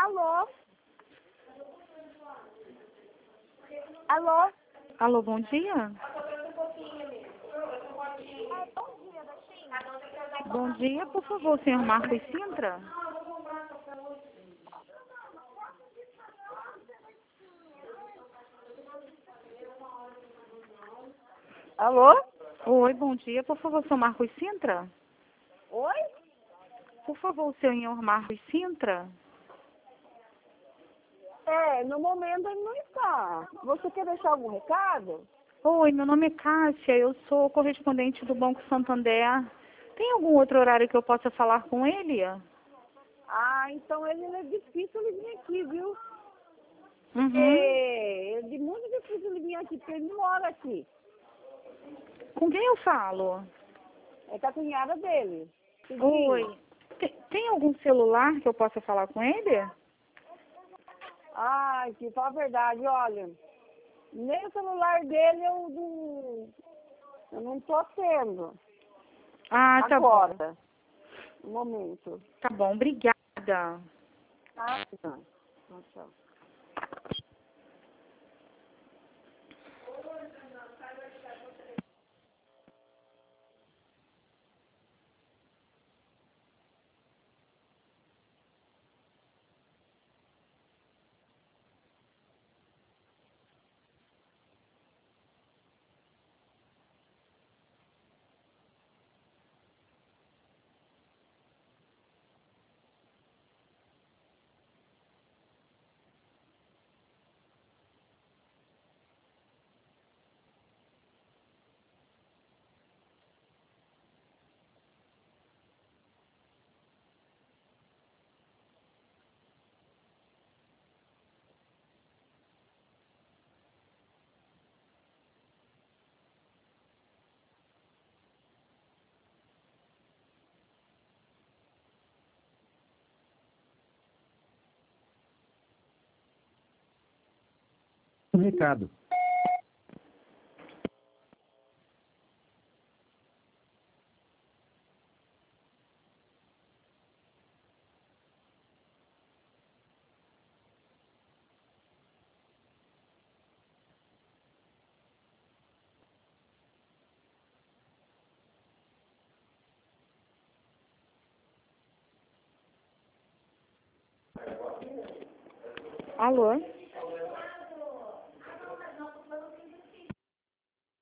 Alô? Alô? Alô, bom dia. Bom dia, por favor, senhor Marcos Sintra. Alô? Oi, bom dia, por favor, senhor Marcos Sintra. Oi? Por favor, senhor Marcos Sintra. No momento ele não está. Você quer deixar algum recado? Oi, meu nome é Cássia, eu sou correspondente do Banco Santander. Tem algum outro horário que eu possa falar com ele? Então ele é difícil ele vir aqui, viu? Uhum. É muito difícil ele vir aqui, porque ele não mora aqui. Com quem eu falo? É com a cunhada dele. Oi. Tem algum celular que eu possa falar com ele? Que fala a verdade, olha. Nem o celular dele eu não tô tendo. Ah, tá bom. Agora. No momento. Tá bom, obrigada. Não. Tchau. Um recado. Alô?